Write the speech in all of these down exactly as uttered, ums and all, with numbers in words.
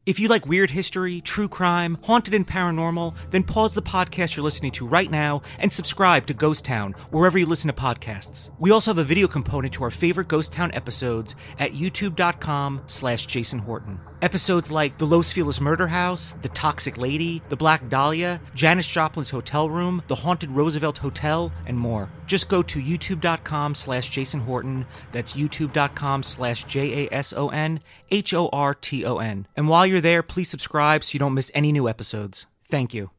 If you like weird history, true crime, haunted and paranormal, then pause the podcast you're listening to right now and subscribe to Ghost Town wherever you listen to podcasts. We also have a video component to our favorite Ghost Town episodes at youtube.com slash Jason Horton. Episodes like The Los Feliz Murder House, The Toxic Lady, The Black Dahlia, Janis Joplin's Hotel Room, The Haunted Roosevelt Hotel, and more. Just go to youtube.com slash Jason Horton. That's youtube.com slash J A S O N H O R T O N. And while you're there, please subscribe so you don't miss any new episodes. Thank you.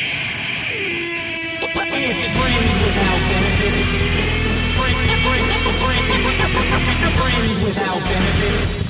It's friends without benefits. Friends without benefits.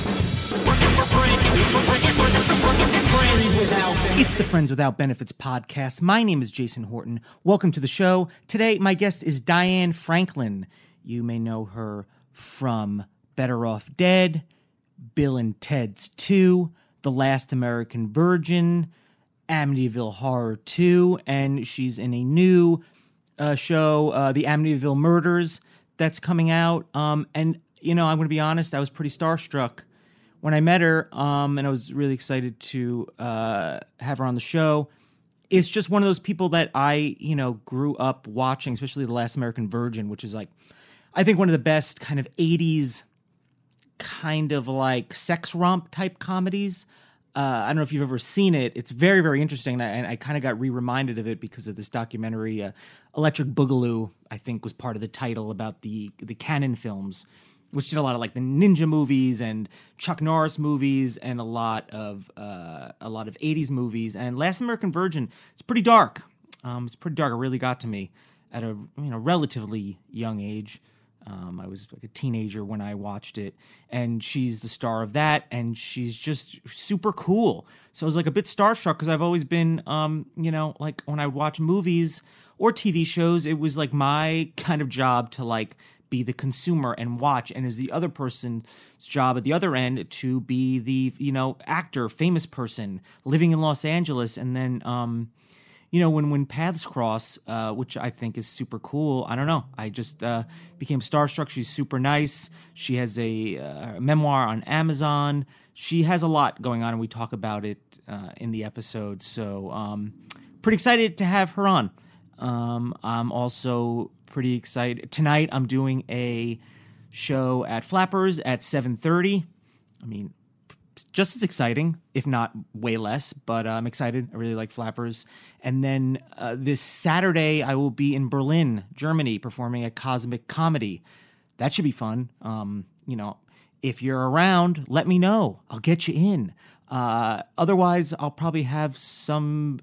It's the Friends Without Benefits podcast. My name is Jason Horton. Welcome to the show. Today, my guest is Diane Franklin. You may know her from Better Off Dead, Bill and Ted's two, The Last American Virgin, Amityville Horror two, and she's in a new uh, show, uh, The Amityville Murders, that's coming out. Um, and, you know, I'm going to be honest, I was pretty starstruck when I met her, um, and I was really excited to uh, have her on the show. It's just one of those people that I, you know, grew up watching, especially The Last American Virgin, which is like, I think one of the best kind of eighties kind of like sex romp type comedies. Uh, I don't know if you've ever seen it. It's very, very interesting, and I, and I kind of got re-reminded of it because of this documentary, uh, Electric Boogaloo, I think was part of the title, about the the Cannon films, which did a lot of like the ninja movies and Chuck Norris movies and a lot of uh, a lot of eighties movies. And Last American Virgin, it's pretty dark. Um, it's pretty dark. It really got to me at a you know relatively young age. Um, I was like a teenager when I watched it, and she's the star of that, and she's just super cool. So I was like a bit starstruck because I've always been, um, you know, like when I would watch movies or T V shows, it was like my kind of job to like be the consumer and watch, and it was the other person's job at the other end to be the, you know, actor, famous person living in Los Angeles. And then, um, you know, when, when paths cross, uh, which I think is super cool, I don't know. I just uh, became starstruck. She's super nice. She has a uh, memoir on Amazon. She has a lot going on, and we talk about it uh, in the episode. So um, pretty excited to have her on. Um, I'm also pretty excited. Tonight I'm doing a show at Flappers at seven thirty. I mean, just as exciting, if not way less, but uh, I'm excited. I really like Flappers. And then uh, this Saturday, I will be in Berlin, Germany, performing at Cosmic Comedy. That should be fun. Um, you know, if you're around, let me know. I'll get you in. Uh, otherwise, I'll probably have some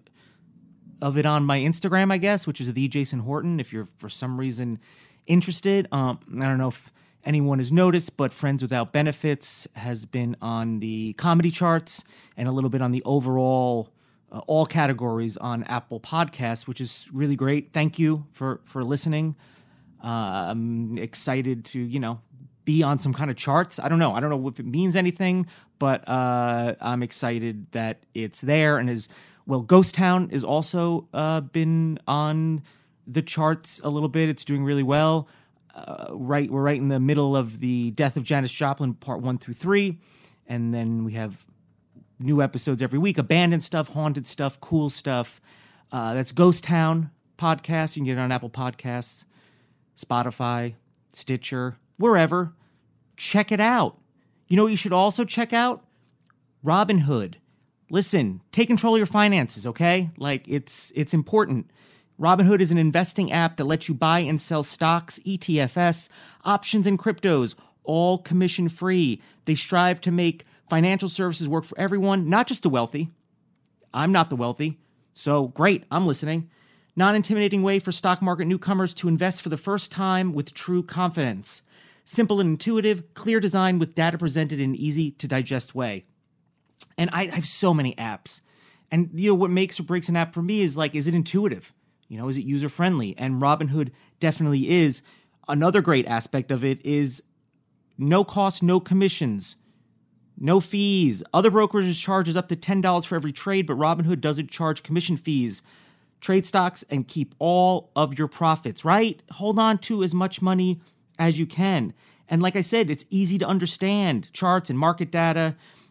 of it on my Instagram, I guess, which is the Jason Horton. If you're for some reason interested, um, I don't know if anyone has noticed, but Friends Without Benefits has been on the comedy charts and a little bit on the overall uh, all categories on Apple Podcasts, which is really great. Thank you for for listening. Uh, I'm excited to, you know, be on some kind of charts. I don't know. I don't know if it means anything, but uh, I'm excited that it's there. And is well, Ghost Town is also uh, been on the charts a little bit. It's doing really well. Uh, right, we're right in the middle of the Death of Janis Joplin, part one through three, and then we have new episodes every week, abandoned stuff, haunted stuff, cool stuff. Uh, that's Ghost Town podcast. You can get it on Apple Podcasts, Spotify, Stitcher, wherever. Check it out. You know what you should also check out? Robinhood. Listen, take control of your finances, okay? Like, it's it's important. Robinhood is an investing app that lets you buy and sell stocks, E T Fs, options, and cryptos, all commission-free. They strive to make financial services work for everyone, not just the wealthy. I'm not the wealthy, so great, I'm listening. Non-intimidating way for stock market newcomers to invest for the first time with true confidence. Simple and intuitive, clear design with data presented in an easy-to-digest way. And I, I have so many apps. And, you know, what makes or breaks an app for me is, like, is it intuitive? You know, is it user-friendly? And Robinhood definitely is. Another great aspect of it is no cost, no commissions, no fees. Other brokerages charges up to ten dollars for every trade, but Robinhood doesn't charge commission fees. Trade stocks and keep all of your profits, right? Hold on to as much money as you can. And like I said, it's easy to understand. Charts and market data.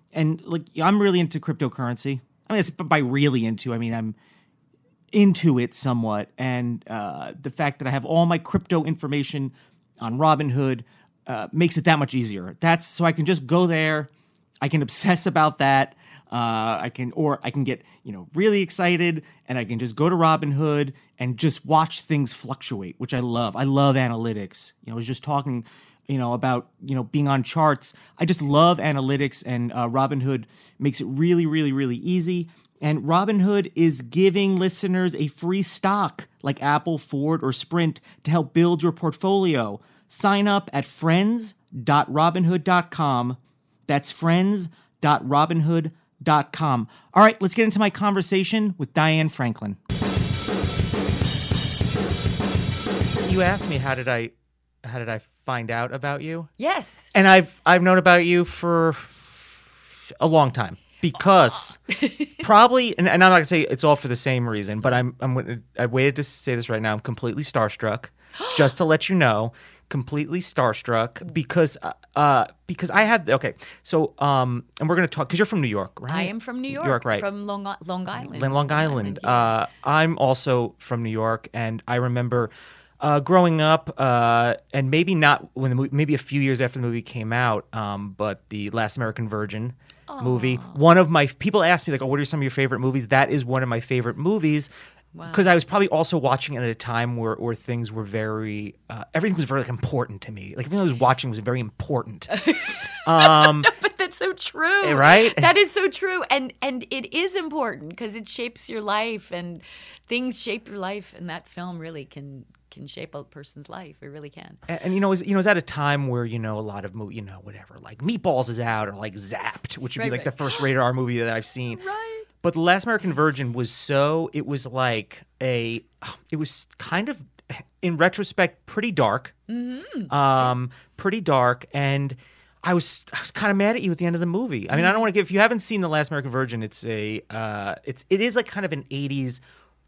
and like I'm really into cryptocurrency. I mean, it's, by really into, I mean I'm into it somewhat, and uh, the fact that I have all my crypto information on Robinhood uh, makes it that much easier. That's so I can just go there, I can obsess about that. Uh, I can, or I can get, you know, really excited, and I can just go to Robinhood and just watch things fluctuate, which I love. I love analytics. You know, I was just talking, you know, about, you know, being on charts. I just love analytics, and uh, Robinhood makes it really, really, really easy. And Robinhood is giving listeners a free stock like Apple, Ford, or Sprint to help build your portfolio. Sign up at friends dot robinhood dot com. That's friends dot robinhood dot com. Dot com. All right, let's get into my conversation with Diane Franklin. You asked me how did I how did I find out about you? Yes. And I've I've known about you for a long time because probably and, and I'm not gonna say it's all for the same reason, but I'm I'm I waited to say this right now. I'm completely starstruck. Just to let you know. Completely starstruck because uh because I have okay so um and we're gonna talk because you're from New York, right? I am from New York, New York, right? From Long Long Island. Long, Long Island. yeah. Uh, I'm also from New York, and I remember uh, growing up, uh, and maybe not when the movie, maybe a few years after the movie came out, um, but the Last American Virgin movie. One of my people asked me like, "Oh, what are some of your favorite movies?" That is one of my favorite movies. Because wow. I was probably also watching it at a time where, where things were very, uh, everything was very like important to me. Like everything I was watching was very important. Um, no, but that's so true, right? That is so true, and and it is important because it shapes your life, and things shape your life, and that film really can can shape a person's life. It really can. And, and you know, it was, you know, it was at a time where you know a lot of movie, you know, whatever, like Meatballs is out or like Zapped, which would right, be like right. the first rated R movie that I've seen. Right. But The Last American Virgin was so, it was like a, it was kind of, in retrospect, pretty dark. Mm-hmm. Um, pretty dark. And I was I was kind of mad at you at the end of the movie. I mean, I don't want to give, if you haven't seen The Last American Virgin, it's a, uh, it's, it is like kind of an eighties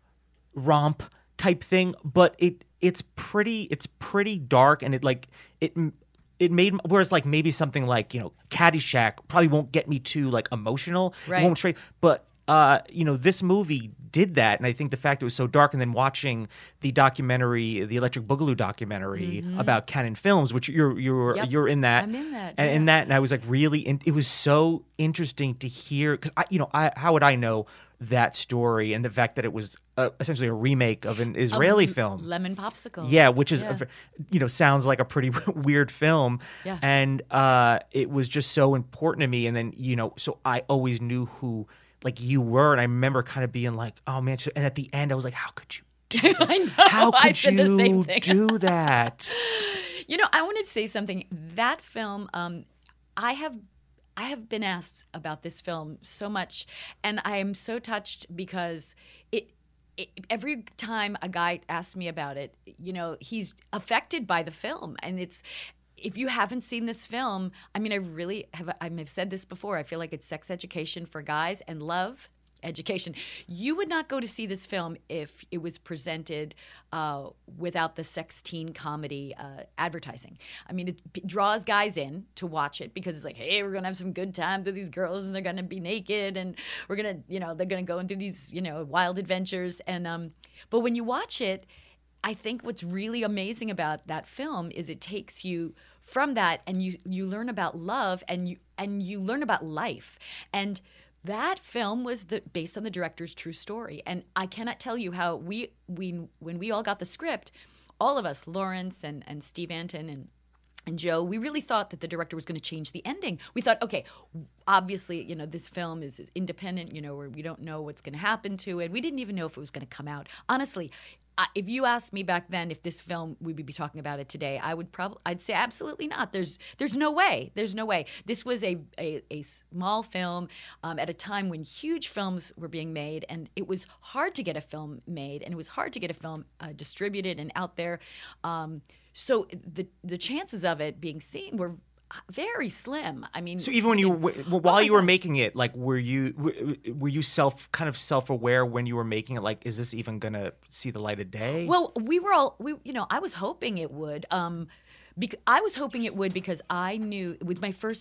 romp type thing, but it, it's pretty, it's pretty dark, and it like, it, It made, whereas like maybe something like, you know, Caddyshack probably won't get me too like emotional. Right. It won't straight, but uh, you know, this movie did that, and I think the fact it was so dark, and then watching the documentary, the Electric Boogaloo documentary mm-hmm. about Canon Films, which you're you're yep. you're in that, I'm in that, and yeah. in that, and I was like really, in, it was so interesting to hear because I, you know, I how would I know that story and the fact that it was uh, essentially a remake of an Israeli of film, Lemon Popsicle. Yeah, which is yeah. a, you know sounds like a pretty weird film, yeah. and uh, it was just so important to me. And then you know, so I always knew who like you were, and I remember kind of being like, oh man. And at the end, I was like, how could you? Do that? I know. How could I said you the same thing. do that? You know, I wanted to say something. That film, um, I have. I have been asked about this film so much, and I am so touched because it, it every time a guy asks me about it, you know, he's affected by the film. And it's, if you haven't seen this film, I mean, I really have, I've said this before, I feel like it's sex education for guys and love education. You would not go to see this film if it was presented uh, without the sex teen comedy uh, advertising. I mean, it p- draws guys in to watch it because it's like, hey, we're going to have some good times with these girls, and they're going to be naked, and we're going to, you know, they're going to go into these, you know, wild adventures. And um, but when you watch it, I think what's really amazing about that film is it takes you from that, and you you learn about love, and you and you learn about life. And that film was the, based on the director's true story. And I cannot tell you how we, we when we all got the script, all of us, Lawrence and, and Steve Anton and and Joe, we really thought that the director was going to change the ending. We thought, okay, obviously, you know, this film is independent, you know, where we don't know what's going to happen to it. We didn't even know if it was going to come out. Honestly, I, if you asked me back then if this film, we would be talking about it today, I would probably, I'd say absolutely not. There's there's no way. There's no way. This was a, a, a small film um, at a time when huge films were being made, and it was hard to get a film made, and it was hard to get a film uh, distributed and out there. Um, so the the chances of it being seen were very slim. I mean, so even when you were, while oh you were gosh. making it, like, were you were, were you self kind of self aware when you were making it? Like, is this even gonna see the light of day? Well, we were all, we, you know, I was hoping it would. Um, bec- I was hoping it would because I knew it was my first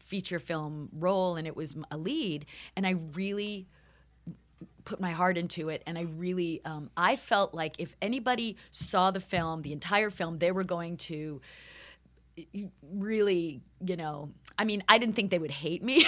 feature film role, and it was a lead, and I really put my heart into it, and I really, um, I felt like if anybody saw the film, the entire film, they were going to really, you know, I mean, I didn't think they would hate me,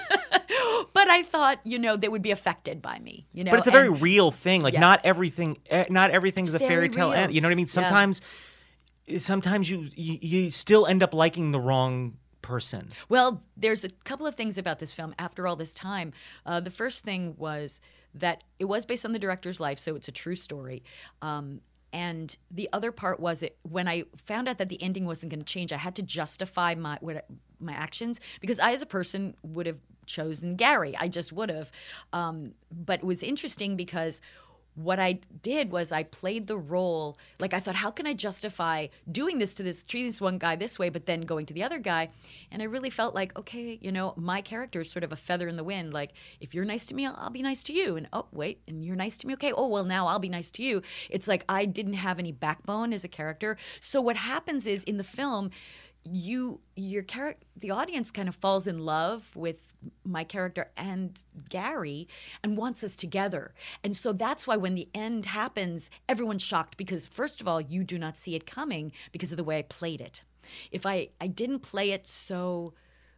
but I thought, you know, they would be affected by me, you know. But it's a very and, real thing. Like yes. not everything, not everything is a Very fairy tale real. end. You know what I mean? Sometimes, yeah. sometimes you, you you still end up liking the wrong person. Well, there's a couple of things about this film after all this time. Uh, the first thing was that it was based on the director's life, so it's a true story. Um, and the other part was it when I found out that the ending wasn't going to change, I had to justify my what, my actions, because I, as a person, would have chosen Gary. I just would have. Um, but it was interesting because what I did was I played the role, like I thought, how can I justify doing this to this, treating this one guy this way, but then going to the other guy? And I really felt like, okay, you know, my character is sort of a feather in the wind. Like, if you're nice to me, I'll, I'll be nice to you. And oh, wait, and you're nice to me? Okay, oh, well, now I'll be nice to you. It's like I didn't have any backbone as a character. So what happens is in the film, you your character the audience kind of falls in love with my character and Gary and wants us together. And so that's why when the end happens, everyone's shocked, because first of all, you do not see it coming because of the way I played it. If I I didn't play it so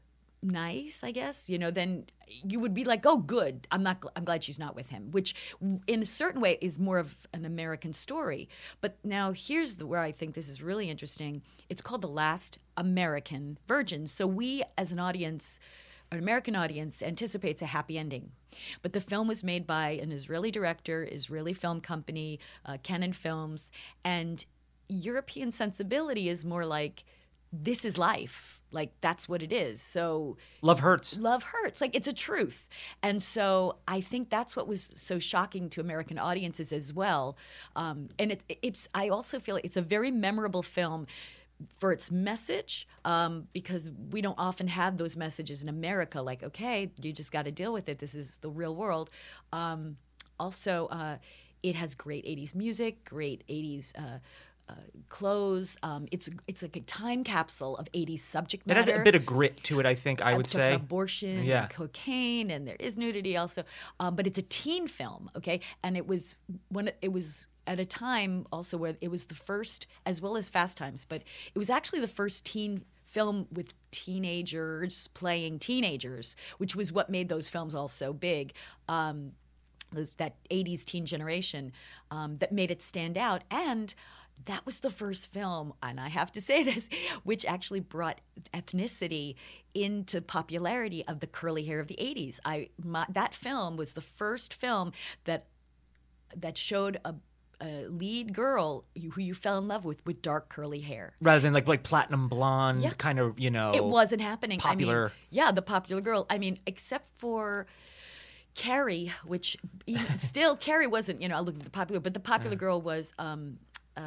nice, I guess, you know, then you would be like, oh, good, I'm not I'm glad she's not with him, which in a certain way is more of an American story. But now here's the, where I think this is really interesting. It's called The Last American Virgin. So we as an audience, an American audience, anticipates a happy ending. But the film was made by an Israeli director, Israeli film company, uh, Canon Films, and European sensibility is more like, this is life. Like, that's what it is. So love hurts. Love hurts. Like, it's a truth. And so I think that's what was so shocking to American audiences as well. Um, and it, it's, I also feel like it's a very memorable film for its message, um, because we don't often have those messages in America. Like, okay, you just got to deal with it. This is the real world. Um, also, uh, it has great eighties music, great eighties uh Uh, clothes. Um, it's it's like a time capsule of eighties subject It matter. has a bit of grit to it, I think, I It would talks say. about abortion Yeah. and cocaine, and there is nudity also. Um, but it's a teen film, okay? And it was when it, it was at a time also where it was the first, as well as Fast Times, but it was actually the first teen film with teenagers playing teenagers, which was what made those films all so big. Um, those that eighties teen generation um, that made it stand out. And that was the first film, and I have to say this, which actually brought ethnicity into popularity of the curly hair of the eighties. I my, that film was the first film that that showed a, a lead girl you, who you fell in love with with dark curly hair, rather than like like platinum blonde, Yeah. kind of, you know. It wasn't happening. Popular. I mean, yeah, the popular girl. I mean, except for Carrie, which even still Carrie wasn't, you know, I look at the popular, but the popular Yeah. girl was um, uh,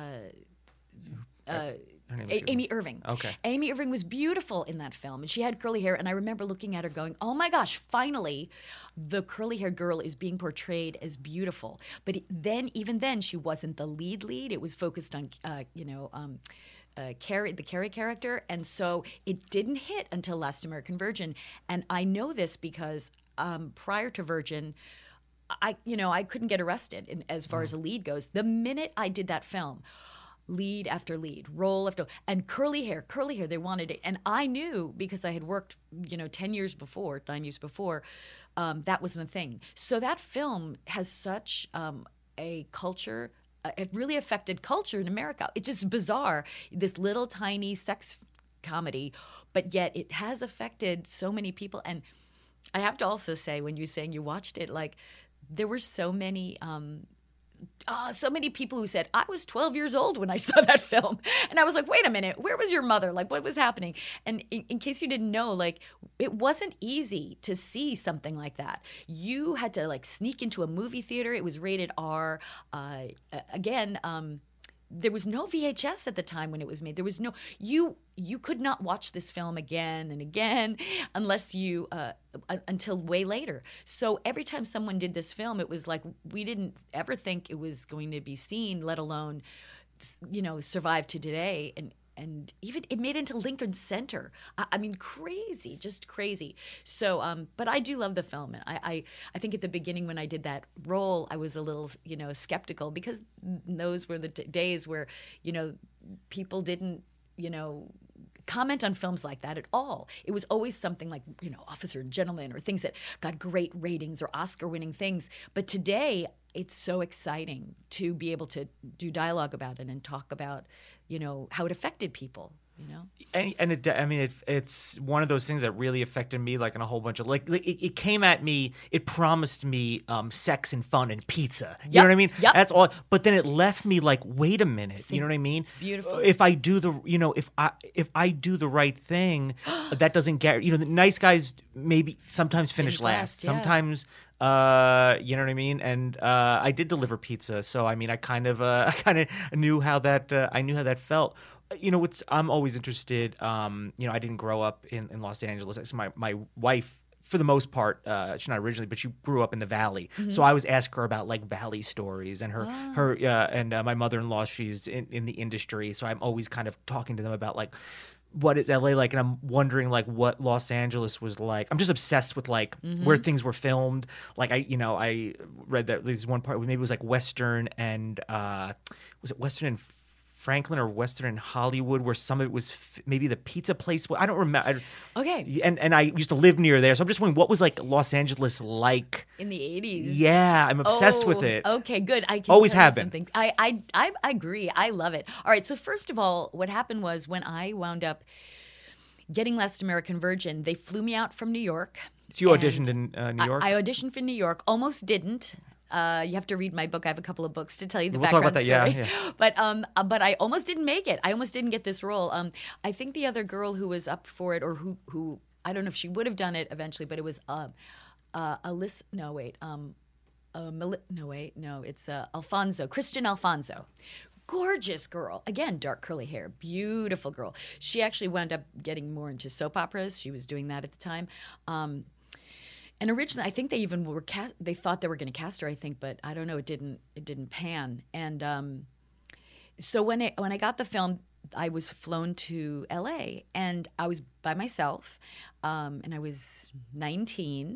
uh, Her name is A- Amy Irving. Okay. Amy Irving was beautiful in that film, and she had curly hair. And I remember looking at her going, "Oh my gosh, finally, the curly-haired girl is being portrayed as beautiful." But it- then, even then, she wasn't the lead. Lead. It was focused on, uh, you know. Um, Uh, Carrie, the Carrie character, and so it didn't hit until Last American Virgin. And I know this because um, prior to Virgin, I, you know, I couldn't get arrested in, as far as a lead goes. The minute I did that film, lead after lead, role after, and curly hair, curly hair, they wanted it, and I knew because I had worked, you know, ten years before, nine years before, um, that wasn't a thing. So that film has such um, a culture. Uh, it really affected culture in America. It's just bizarre, this little tiny sex comedy, but yet it has affected so many people. And I have to also say, when you're saying you watched it, like there were so many, um, uh, so many people who said, I was twelve years old when I saw that film. And I was like, wait a minute, where was your mother? Like, what was happening? And in, in case you didn't know, like, it wasn't easy to see something like that. You had to, like, sneak into a movie theater. It was rated R. Uh, again, um, there was no V H S at the time when it was made. There was no, you you could not watch this film again and again unless you, uh, until way later. So every time someone did this film, it was like, we didn't ever think it was going to be seen, let alone, you know, survive to today. And and even it made it into Lincoln Center. I, I mean, crazy, just crazy. So, um, but I do love the film. And I, I, I think at the beginning when I did that role, I was a little, you know, skeptical because those were the t- days where, you know, people didn't, you know, comment on films like that at all. It was always something like, you know, Officer and Gentleman or things that got great ratings or Oscar-winning things. But today, it's so exciting to be able to do dialogue about it and talk about, you know, how it affected people. You know, and, and it, I mean, it, it's one of those things that really affected me, like in a whole bunch of like, like it, it came at me. It promised me um, sex and fun and pizza. You Yep, know what I mean? yep. That's all. But then it left me like, wait a minute. You know what I mean? Beautiful. If I do the, you know, if I if I do the right thing, that doesn't get. You know, the nice guys maybe sometimes finish Finish last. last, yeah. Sometimes. Uh, you know what I mean, and uh, I did deliver pizza, so I mean, I kind of, uh, I kind of knew how that, uh, I knew how that felt. You know, what's I'm always interested. Um, you know, I didn't grow up in, in Los Angeles. Actually, my my wife, for the most part, uh, she's not originally, but she grew up in the Valley. Mm-hmm. So I always ask her about like Valley stories, and her Oh. her uh, and uh, my mother-in-law, she's in, in the industry, so I'm always kind of talking to them about like, what is L A like? And I'm wondering like what Los Angeles was like. I'm just obsessed with like Mm-hmm. where things were filmed. Like I, you know, I read that there's one part maybe it was like Western and uh, was it Western and Franklin or Western and Hollywood where some of it was f- maybe the pizza place. I don't remember. Okay. And and I used to live near there, so I'm just wondering what was like Los Angeles like. In the eighties. Yeah, I'm obsessed Oh, with it. Okay, good. I can Always tell you have been. something. I, I I I agree. I love it. All right. So first of all, what happened was when I wound up getting Last American Virgin, they flew me out from New York. So you and auditioned in uh, New York. I, I auditioned for New York. Almost didn't. Uh, you have to read my book. I have a couple of books to tell you the We'll talk background about that, story. yeah, yeah. But um, uh, but I almost didn't make it. I almost didn't get this role. Um, I think the other girl who was up for it, or who who I don't know if she would have done it eventually, but it was uh, uh, Alyssa. No, wait. Um, uh, Mel- no, wait. No, it's uh, Alfonso. Christian Alfonso. Gorgeous girl. Again, dark curly hair. Beautiful girl. She actually wound up getting more into soap operas. She was doing that at the time. Um, and originally, I think they even were cast. They thought they were going to cast her. I think, but I don't know. It didn't. It didn't pan. And um, so when I when I got the film, I was flown to L A and I was by myself, um, and I was nineteen,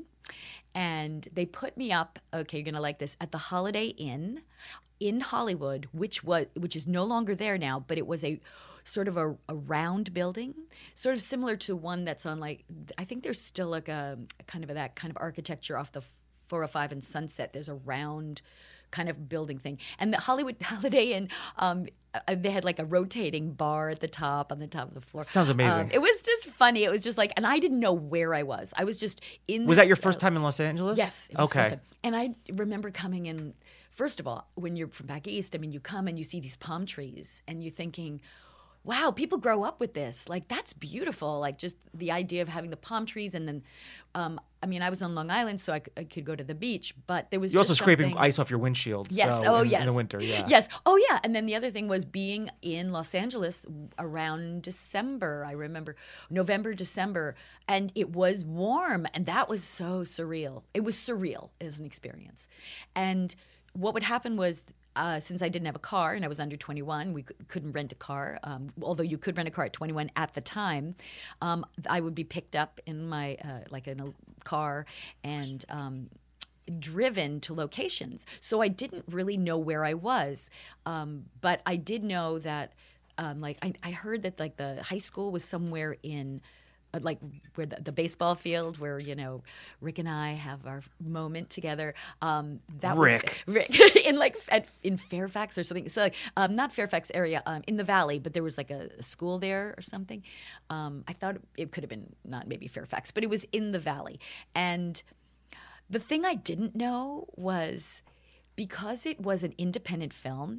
and they put me up. Okay, you're gonna like this at the Holiday Inn in Hollywood, which was which is no longer there now, but it was a sort of a, a round building, sort of similar to one that's on like I think there's still like a, a kind of a, that kind of architecture off the four oh five and Sunset. There's a round kind of building thing, and the Hollywood Holiday Inn. Um, uh, they had like a rotating bar at the top, on the top of the floor. Sounds amazing. Um, it was just funny. It was just like, and I didn't know where I was. I was just in. Was this, that your first uh, time in Los Angeles? Yes. It was the Okay. first time. And I remember coming in. First of all, when you're from back east, I mean, you come and you see these palm trees, and you're thinking, wow, people grow up with this. Like, that's beautiful. Like, just the idea of having the palm trees. And then, um, I mean, I was on Long Island, so I, c- I could go to the beach. But there was You're just also scraping something- ice off your windshield. Yes. so Oh, in, yes. In the winter, yeah. Yes. Oh, yeah. And then the other thing was being in Los Angeles around December. I remember November, December, and it was warm, and that was so surreal. It was surreal as an experience. And what would happen was, uh, since I didn't have a car and I was under twenty-one, we c- couldn't rent a car. Um, although you could rent a car at twenty-one at the time, um, I would be picked up in my uh, like in a car and. Um, driven to locations. So I didn't really know where I was. Um, but I did know that, um, like, I, I heard that, like, the high school was somewhere in, uh, like, where the, the baseball field where, you know, Rick and I have our moment together. Um, that Rick. Was, Rick. in, like, at, in Fairfax or something. So, like, um, not Fairfax area, um, in the Valley, but there was, like, a, a school there or something. Um, I thought it could have been not maybe Fairfax, but it was in the Valley. And the thing I didn't know was because it was an independent film,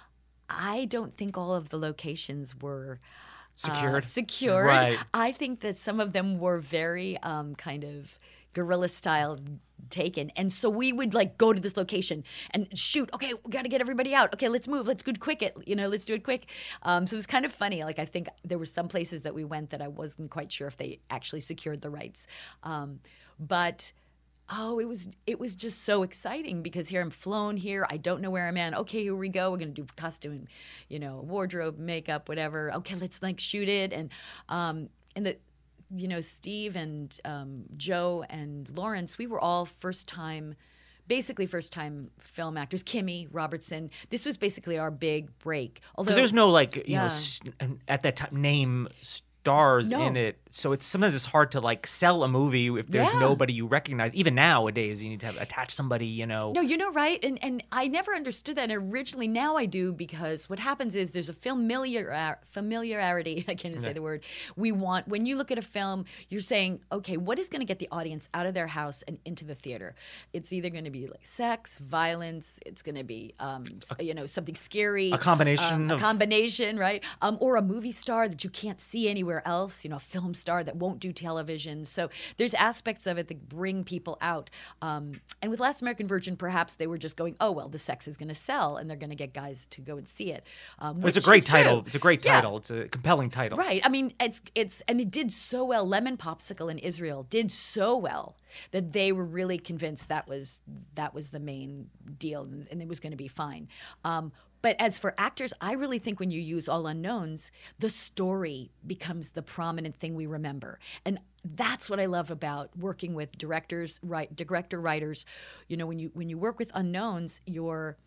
I don't think all of the locations were uh, Secured. secured. Right. I think that some of them were very um, kind of guerrilla style taken. And so we would like go to this location and shoot. Okay, we got to get everybody out. Okay, let's move. Let's do it quick. It, you know, let's do it quick. Um, so it was kind of funny. Like I think there were some places that we went that I wasn't quite sure if they actually secured the rights. Um, but Oh, it was it was just so exciting because here I'm flown here. I don't know where I'm at. Okay, here we go. We're gonna do costume, you know, wardrobe, makeup, whatever. Okay, let's like shoot it. And um and the you know, Steve and um, Joe and Lawrence, we were all first time, basically first time film actors. Kimmy Robertson. This was basically our big break. Although Because there's no like you Yeah. know s- at that time name stars No. in it, so it's sometimes it's hard to like sell a movie if there's Yeah. nobody you recognize. Even nowadays, you need to have attach somebody. You know. No, you know, right? And and I never understood that originally. Now I do because what happens is there's a familiar familiarity. I can't even say the word. We want when you look at a film, you're saying, okay, what is going to get the audience out of their house and into the theater? It's either going to be like sex, violence. It's going to be, um, s- you know, something scary. A combination um, a of- combination, right? Um, or a movie star that you can't see anywhere else. You know, a film star that won't do television. So there's aspects of it that bring people out. Um, and with Last American Virgin, perhaps they were just going, oh well, the sex is going to sell, and they're going to get guys to go and see it. Um, It's a which great is true. title. It's a great Yeah. title. It's a compelling title. Right. I mean, it's it's and it did so well. Lemon Popsicle in Israel did so well that they were really convinced that was that was the main deal, and, and it was going to be fine. Um, but as for actors, I really think when you use All Unknowns, the story becomes the prominent thing we remember, and that's what I love about working with directors, right? Director writers. You know, when you when you work with unknowns, you're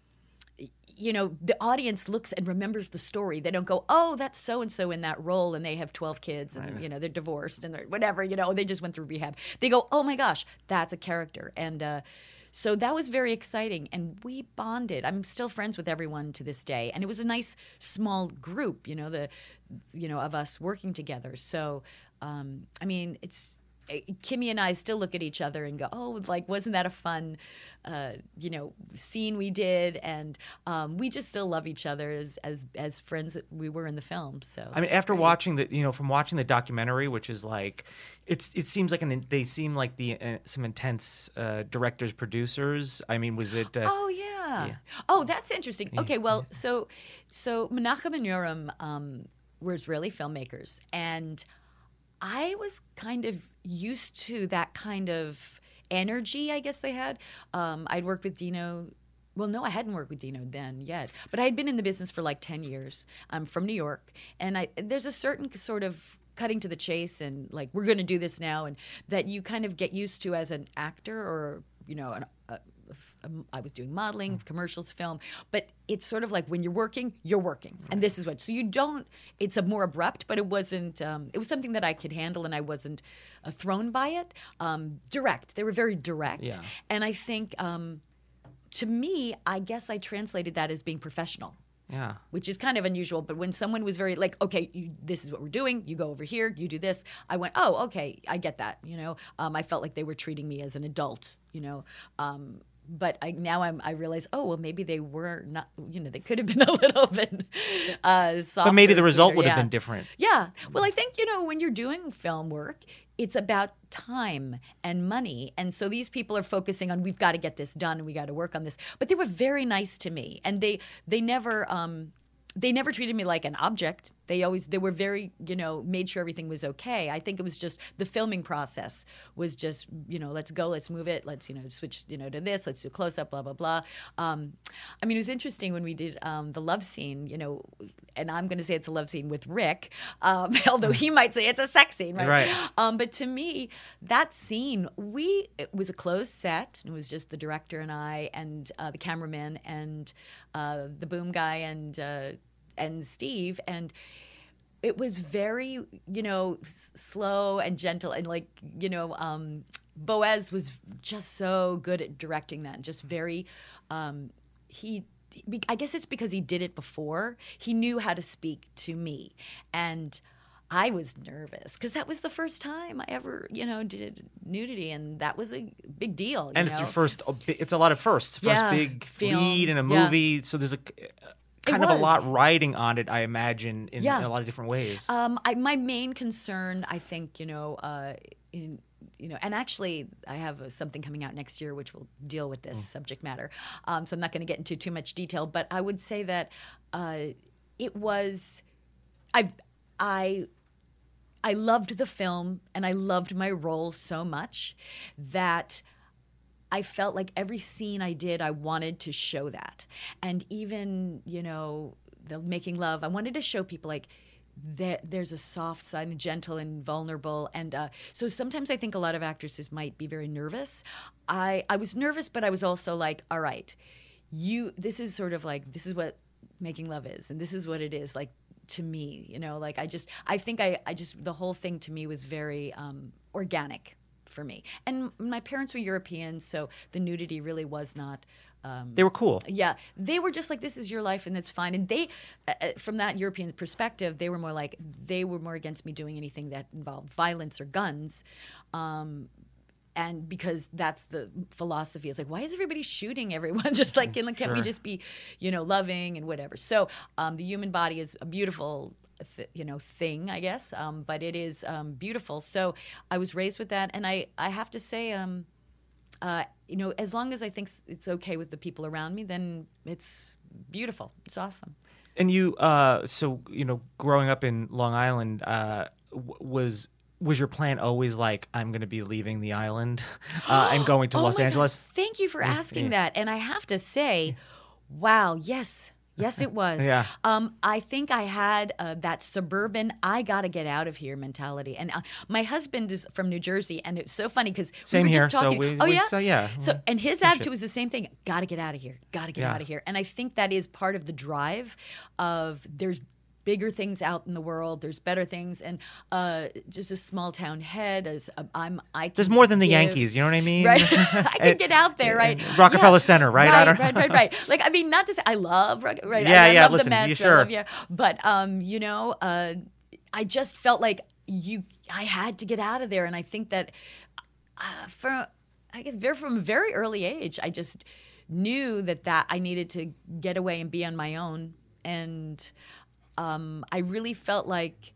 you know, the audience looks and remembers the story. They don't go, oh, that's so-and-so in that role, and they have twelve kids, and, you know, they're divorced, and they're whatever, you know, they just went through rehab. They go, oh, my gosh, that's a character. And uh, so that was very exciting, and we bonded. I'm still friends with everyone to this day, and it was a nice, small group, you know, the, you know, of us working together. So, um, I mean, it's... Kimmy and I still look at each other and go, oh, like, wasn't that a fun, uh, you know, scene we did? And um, we just still love each other as, as as friends that we were in the film. So I mean, it's after great. watching the, you know, from watching the documentary, which is like, it's it seems like an they seem like the uh, some intense uh, directors, producers. I mean, was it? Uh, Oh yeah. Oh, that's interesting. Okay, well, so so Menachem and Yoram um, were Israeli filmmakers, and I was kind of used to that kind of energy, I guess they had. Um, I'd worked with Dino. Well, no, I hadn't worked with Dino then yet, but I had been in the business for like ten years. I'm from New York, and I there's a certain sort of cutting to the chase and like, we're going to do this now, and that you kind of get used to as an actor or, you know, an, a, Um, I was doing modeling, commercials, film, but it's sort of like when you're working, you're working, and this is what. So you don't. It's a more abrupt, but it wasn't. Um, it was something that I could handle, and I wasn't uh, thrown by it. Um, direct. They were very direct, Yeah. and I think um, to me, I guess I translated that as being professional. yeah. Which is kind of unusual, but when someone was very like, okay, you, this is what we're doing. You go over here, you do this. I went, oh, okay, I get that. You know, um, I felt like they were treating me as an adult. You know, um, but I now I'm, I realize, oh well, maybe they were not. You know, they could have been a little bit uh, softer. But maybe the result sweeter, would have yeah. been different. Yeah. Well, I think, you know, when you're doing film work, it's about time and money. And so these people are focusing on, we've got to get this done and we got to work on this. But they were very nice to me. And they they never um, they never treated me like an object. They always, they were very, you know, made sure everything was okay. I think it was just the filming process was just, you know, let's go, let's move it, let's, you know, switch, you know, to this, let's do close up, blah, blah, blah. Um, I mean, it was interesting when we did um, the love scene, you know, and I'm going to say it's a love scene with Rick, um, although he might say it's a sex scene, right? Right. Um, but to me, that scene, we, it was a closed set. It was just the director and I and uh, the cameraman and uh, the boom guy and, uh, and Steve, and it was very, you know, s- slow and gentle, and like, you know, um, Boaz was just so good at directing that, just very, um, he, be- I guess it's because he did it before. He knew how to speak to me, and I was nervous because that was the first time I ever, you know, did nudity, and that was a big deal. you And it's know? your first. It's a lot of firsts. First Yeah, big film, lead in a yeah. movie. So there's a kind of a was. lot riding on it, I imagine, in, Yeah. in a lot of different ways. Um, I, my main concern, I think, you know, uh, in you know, and actually, I have uh, something coming out next year which will deal with this Mm. subject matter. Um, so I'm not going to get into too much detail, but I would say that uh, it was, I, I. I loved the film and I loved my role so much that I felt like every scene I did, I wanted to show that. And even, you know, the making love, I wanted to show people like, There, there's a soft side and gentle and vulnerable. And uh, so sometimes I think a lot of actresses might be very nervous. I, I was nervous, but I was also like, all right, you, this is sort of like, this is what making love is. And this is what it is like to me, you know, like I just, I think I, I just, the whole thing to me was very um, organic for me. And my parents were Europeans, so the nudity really was not, Um, They were cool. yeah, they were just like, this is your life and that's fine. And they, uh, uh, from that European perspective, they were more like, they were more against me doing anything that involved violence or guns. Um, and because that's the philosophy. It's like, why is everybody shooting everyone? Just like, can, can't we Sure. just be, you know, loving and whatever? So um, the human body is a beautiful th- you know, thing, I guess. Um, but it is um, beautiful. So I was raised with that. And I, I have to say, um, Uh, you know, as long as I think it's okay with the people around me, then it's beautiful. It's awesome. And you, uh, so you know, growing up in Long Island, uh, w- was was your plan always like, I'm going to be leaving the island uh, and going to Oh Los my God. Angeles? Thank you for asking yeah. that. And I have to say, wow, yes. Yes, it was. Yeah. Um, I think I had uh, that suburban, I got to get out of here mentality. And uh, my husband is from New Jersey, and it's so funny because we Same were here. just talking. So we, oh, we, yeah? So yeah. So, and his attitude was the same thing. Got to get out of here. Got to get Yeah. out of here. And I think that is part of the drive of there's bigger things out in the world. There's better things, and uh, just a small town head. As uh, I'm, I can There's more than the give- Yankees. You know what I mean? Right, I can get out there, right? Rockefeller Yeah. Center, right? I Right, don't right, right, right. Like, I mean, not to say I love, Rock- right? Yeah, I, I yeah, love listen, the Mets, you I love, sure. yeah. But um, you know, uh, I just felt like you, I had to get out of there, and I think that uh, for I get there from a very early age, I just knew that that I needed to get away and be on my own, and um, I really felt like.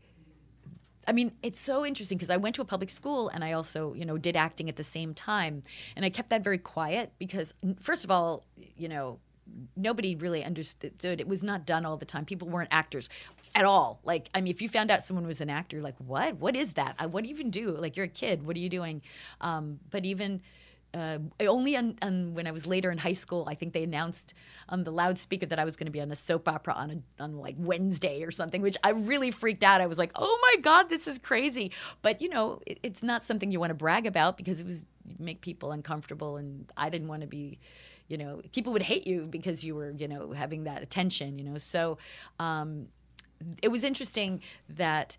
I mean, it's so interesting because I went to a public school and I also, you know, did acting at the same time. And I kept that very quiet because, first of all, you know, nobody really understood. It was not done all the time. People weren't actors at all. Like, I mean, if you found out someone was an actor, like, what? What is that? I, what do you even do? Like, you're a kid. What are you doing? Um, but even... Uh, only on, on when I was later in high school, I think they announced on the loudspeaker that I was going to be on a soap opera on a, on like Wednesday or something, which I really freaked out. I was like, "Oh my God, this is crazy!" But you know, it, it's not something you want to brag about because it was make people uncomfortable, and I didn't want to be, you know, people would hate you because you were, you know, having that attention, you know. So um, it was interesting that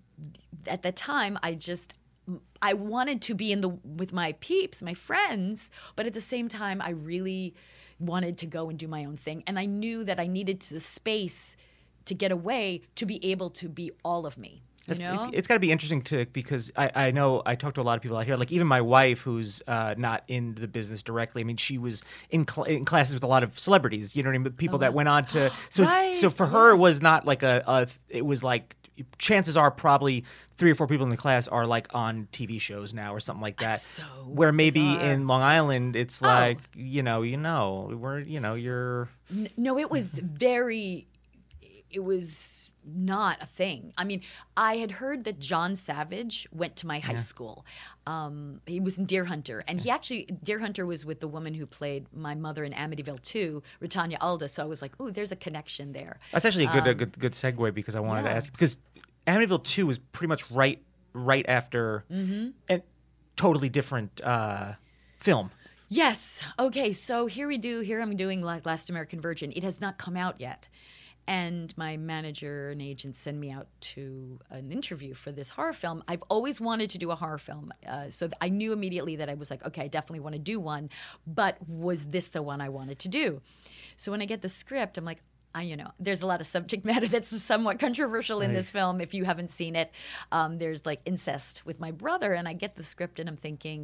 at the time I just. I wanted to be in the with my peeps, my friends, but at the same time, I really wanted to go and do my own thing. And I knew that I needed the space to get away to be able to be all of me. You It's, know? it's, it's got to be interesting to because I, I know I talk to a lot of people out here. Like even my wife, who's uh, not in the business directly. I mean, she was in cl- in classes with a lot of celebrities. You know what I mean? People that went on to so Right, so for her it was not like a, a it was like chances are probably three or four people in the class are like on T V shows now or something like that. That's so where maybe bizarre. in Long Island it's Oh. like you know you know we're you know you're N- No, it was very, it was not a thing. I mean, I had heard that John Savage went to my high school. Um, he was in Deer Hunter. And he actually, Deer Hunter was with the woman who played my mother in Amityville two, Retanya Alda. So I was like, ooh, there's a connection there. That's actually a good a good good segue because I wanted to Um, yeah. ask because Amityville two was pretty much right right after a totally different uh, film. Yes. Okay. So here we do. Here I'm doing La- Last American Virgin. It has not come out yet. And my manager and agent send me out to an interview for this horror film. I've always wanted to do a horror film. Uh, so th- I knew immediately that I was like, okay, I definitely want to do one. But was this the one I wanted to do? So when I get the script, I'm like, I, you know, there's a lot of subject matter that's somewhat controversial in Right. this film. If you haven't seen it, um, there's like incest with my brother. And I get the script and I'm thinking,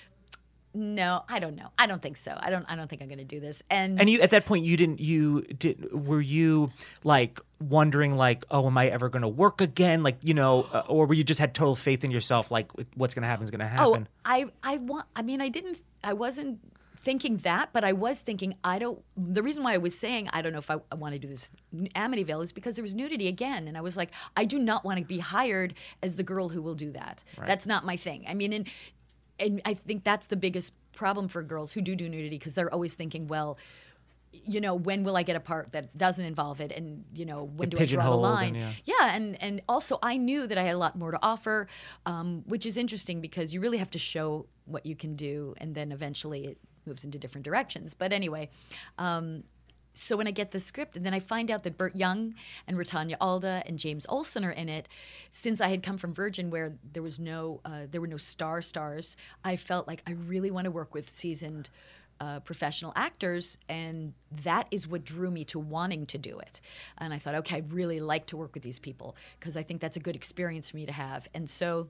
no, I don't know. I don't think so. I don't. I don't think I'm going to do this. And, And you at that point you didn't you did were you like wondering like oh am I ever going to work again like you know uh, or were you just had total faith in yourself like what's going to happen is going to oh, happen? I, I want. I mean, I didn't. I wasn't thinking that, but I was thinking I don't. The reason why I was saying I don't know if I, I want to do this Amityville is because there was nudity again, and I was like, I do not want to be hired as the girl who will do that. That's not my thing. I mean, and. And I think that's the biggest problem for girls who do do nudity because they're always thinking, well, you know, when will I get a part that doesn't involve it? And, you know, when Get do I draw the pigeonholed line? and, yeah. Yeah, and, and also I knew that I had a lot more to offer, um, which is interesting because you really have to show what you can do, and then eventually it moves into different directions. But anyway, um, so when I get the script, and then I find out that Burt Young and Ratanya Alda and James Olsen are in it, since I had come from Virgin where there was no, uh, there were no star stars, I felt like I really want to work with seasoned Uh, professional actors, and that is what drew me to wanting to do it. And I thought, okay, I'd really like to work with these people because I think that's a good experience for me to have. And so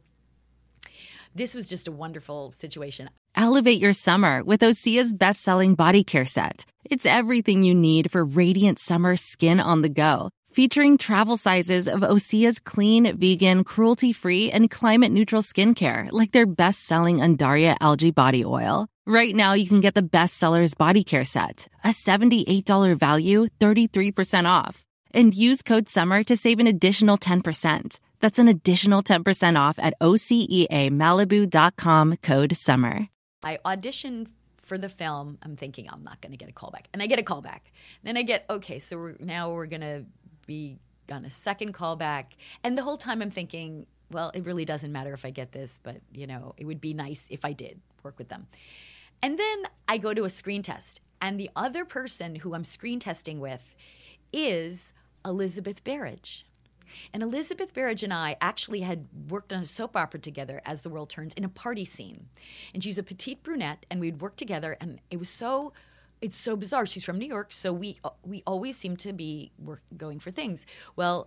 this was just a wonderful situation. Elevate your summer with Osea's best-selling body care set. It's everything you need for radiant summer skin on the go. Featuring travel sizes of Osea's clean, vegan, cruelty-free, and climate-neutral skincare, like their best-selling Undaria algae body oil. Right now, you can get the bestsellers body care set, a seventy-eight dollars value, thirty-three percent off. And use code SUMMER to save an additional ten percent. That's an additional ten percent off at O S E A Malibu dot com, code SUMMER. I auditioned for the film. I'm thinking I'm not going to get a callback. And I get a callback. Then I get, okay, so we're, now we're going to be on a second callback. And the whole time I'm thinking, well, it really doesn't matter if I get this, but, you know, it would be nice if I did work with them. And then I go to a screen test. And the other person who I'm screen testing with is Elizabeth Berridge. And Elizabeth Berridge and I actually had worked on a soap opera together, As the World Turns, in a party scene. And she's a petite brunette, and we'd worked together, and it was so, it's so bizarre. She's from New York, so we we always seem to be work, going for things. Well,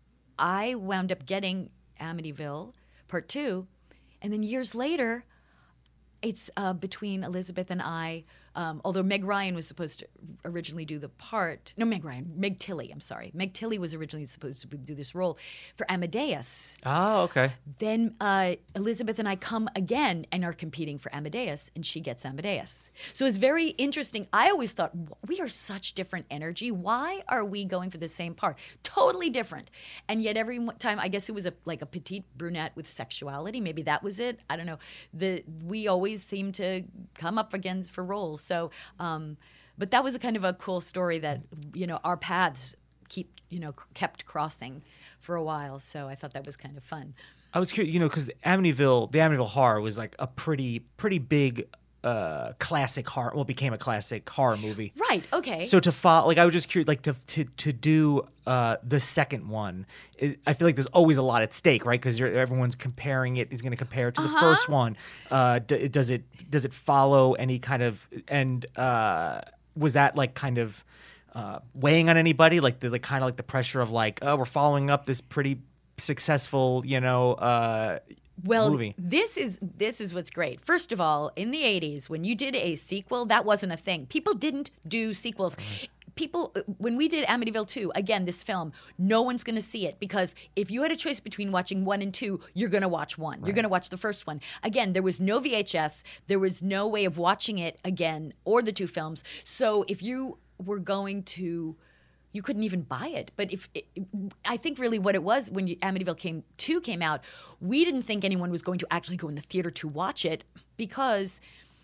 I wound up getting Amityville Part Two, and then years later, it's uh, between Elizabeth and I. Um, although Meg Ryan was supposed to originally do the part. No, Meg Ryan. Meg Tilly, I'm sorry. Meg Tilly was originally supposed to do this role for Amadeus. Oh, okay. Then uh, Elizabeth and I come again and are competing for Amadeus, and she gets Amadeus. So it's very interesting. I always thought, we are such different energy. Why are we going for the same part? Totally different. And yet every time, I guess it was a like a petite brunette with sexuality. Maybe that was it. I don't know. The We always seem to come up against for roles. So, um, but that was a kind of a cool story that, you know, our paths keep, you know, kept crossing for a while. So I thought that was kind of fun. I was curious, you know, because Amityville, the Amityville Horror was like a pretty, pretty big uh, classic horror. Well, it became a classic horror movie. Right. Okay. So to follow, like, I was just curious, like, to to to do uh, the second one. It, I feel like there's always a lot at stake, right? Because everyone's comparing it. Is going to compare it to Uh-huh. the first one. Uh, d- does it does it follow any kind of? And uh, was that like kind of uh, weighing on anybody? Like the like, kind of like the pressure of like, oh, we're following up this pretty successful, you know. Uh, Well, movie. this is this is what's great. First of all, in the eighties, when you did a sequel, that wasn't a thing. People didn't do sequels. People, when we did Amityville two, again, this film, no one's going to see it because if you had a choice between watching one and two, you're going to watch one. You're going to watch the first one. Again, there was no V H S. There was no way of watching it again or the two films. So if you were going to... You couldn't even buy it. But if it, I think really what it was when you, Amityville came two came out, we didn't think anyone was going to actually go in the theater to watch it because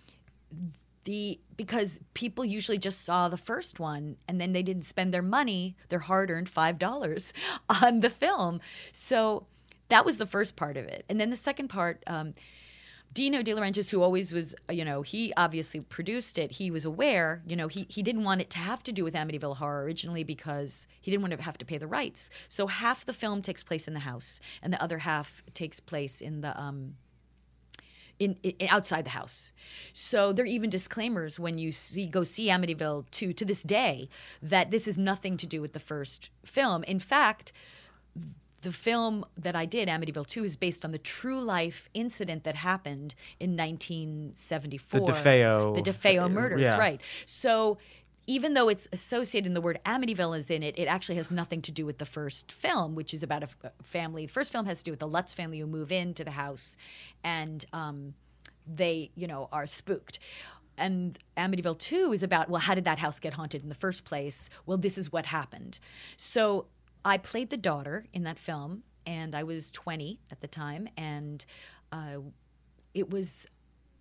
the because people usually just saw the first one and then they didn't spend their money, their hard-earned five dollars on the film. So that was the first part of it. And then the second part, um, Dino De Laurentiis, who always was, you know, he obviously produced it. He was aware, you know, he, he didn't want it to have to do with Amityville Horror originally because he didn't want to have to pay the rights. So half the film takes place in the house and the other half takes place in the um, in, in outside the house. So there are even disclaimers when you see go see Amityville two to this day that this is nothing to do with the first film. In fact, the film that I did, Amityville two, is based on the true life incident that happened in nineteen seventy-four. The DeFeo. The DeFeo murders, yeah. right. So even though it's associated and the word Amityville is in it, it actually has nothing to do with the first film, which is about a f- family. The first film has to do with the Lutz family who move into the house and um, they, you know, are spooked. And Amityville two is about, well, how did that house get haunted in the first place? Well, this is what happened. So I played the daughter in that film, and I was twenty at the time, and uh, it was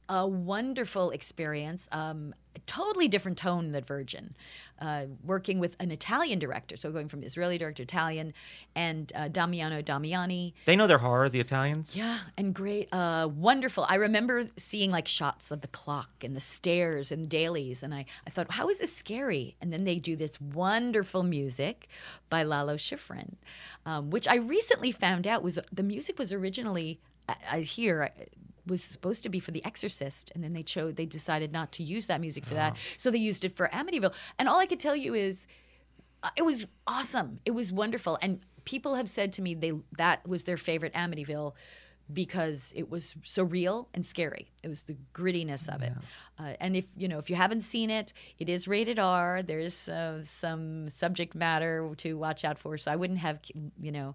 a wonderful experience. Um, a totally different tone than Virgin. Uh, working with an Italian director, so going from Israeli director to Italian, and uh, Damiano Damiani. They know their horror, the Italians. Yeah, and great, uh, wonderful. I remember seeing like shots of the clock and the stairs and dailies, and I, I thought, how is this scary? And then they do this wonderful music by Lalo Schifrin, um, which I recently found out was the music was originally, I, I hear, was supposed to be for The Exorcist, and then they chose they decided not to use that music for that, so they used it for Amityville. And all I could tell you is, uh, it was awesome. It was wonderful, and people have said to me they that was their favorite Amityville because it was so real and scary. It was the grittiness of it. Uh, and if you know if you haven't seen it, it is rated R. There's uh, some subject matter to watch out for. So I wouldn't have you know.